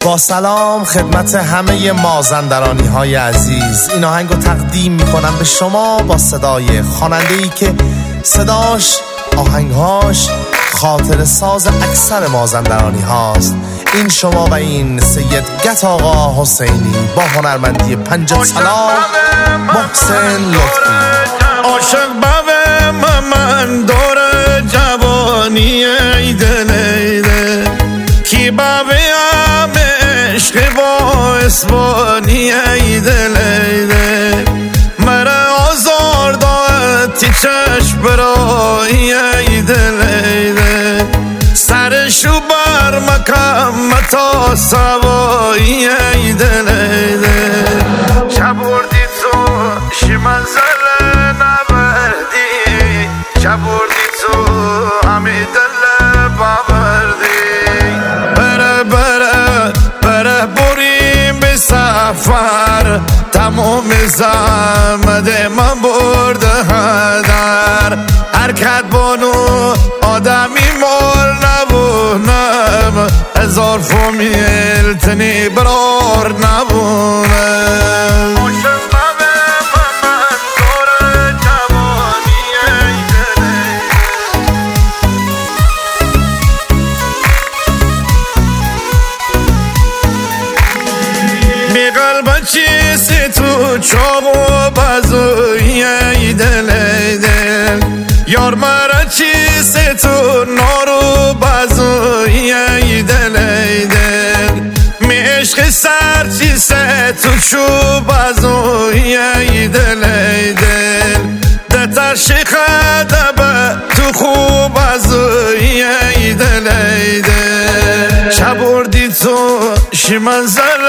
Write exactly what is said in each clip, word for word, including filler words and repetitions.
با سلام خدمت همه مازندرانی های عزیز، این آهنگو تقدیم میکنم به شما با صدای خواننده‌ای که صداش، آهنگهاش خاطر ساز اکثر مازندرانی هاست. این شما و این سید گت آقا حسینی با هنرمندی پنجاه سلام محسن لطفی. عاشق بوه من دور جوانی ایدل ایده کی بوه هم عشق با اسبانی ایدل ایده مره آزار داد تی چشم برای ایدل ایده سرشو بر مکم متا سوایی ایدل ایده چه بردی تو شی منزل نبردی چه بردی تو همی دل ببردی بره بره بره بریم به سفر تمام زحمت من برده هدر حرکت بانو آدمی مال نبونم هزار فامیل تنی برار نبونم چیزی تو چاق و بازوی ایدل ایدل یار مرا چیزی تو نارو بازوی ایدل ایدل می عشق سر چیزی تو چو بازوی ایدل ایدل دتر شیخه دبه تو خوب بازوی ایدل ایدل چه بردی تو شی منزل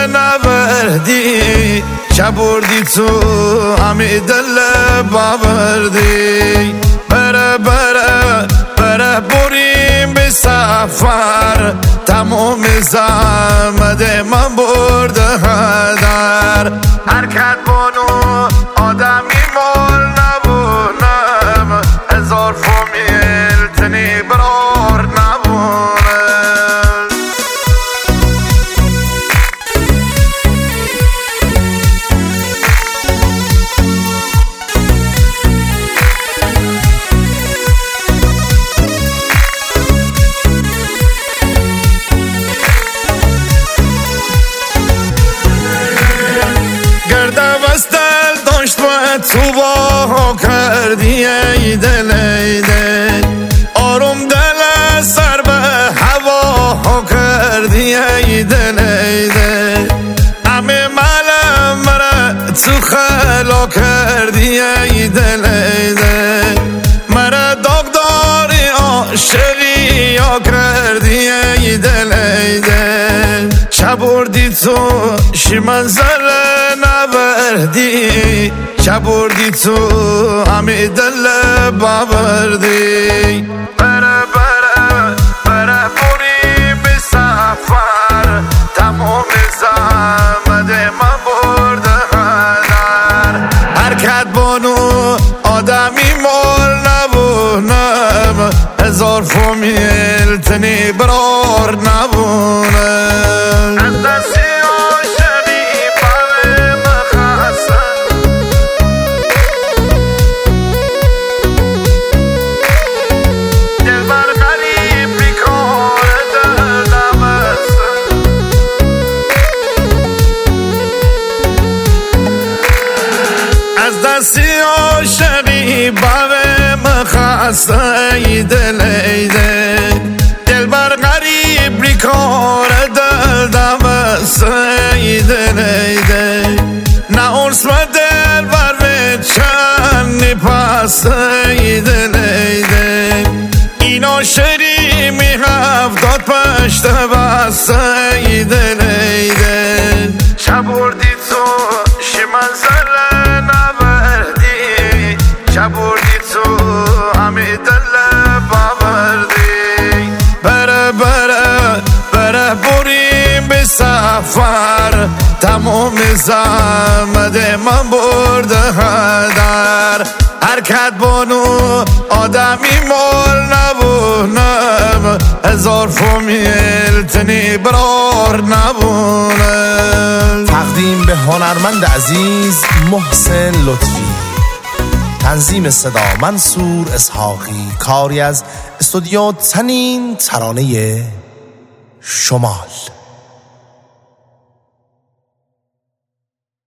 نبردی چه بردی تو همی دل ببردی بره بره بره بریم به سفر تمام زحمت من برده هدر حرکت بانو آدمی مال نبونم هزار فامیل تنی برار نبونم تو با کردی ایدل ایدل آروم دل سر به هوا کردی ایدل ایدل همه ملم مرا تو خلا کردی ایدل ایدل مرا داغداری عاشقی یا کردی ایدل ایدل چه بردی تو شی منزل نبردی چه بردی تو همی دل ببردی بره بره بره بریم به سفر تمام زحمت من برده هدر حرکت بانو آدمی مال نبونم هزار فامیل تنی برار نبونم از دستی دستی عاشقی باوه مخسته ایدل ایدل دل بر غریب بیکار دل دمسته ایدل ایدل نه اونس و دل بر چند پسته ایدل ایدل این عاشقی می هفتاد پشت بسته ایدل ایدل چه بردی تو شی منزل چه بردی تو همی دل ببردی بره بره بره بریم به سفر تمام زحمت من برده هدر حرکت بانو آدمی مال نبونم هزار فامیل تنی برار نبونم هنرمند عزیز محسن لطفی. تنظیم صدا منصور اسحاقی. کاری از استودیو تنین ترانه شمال.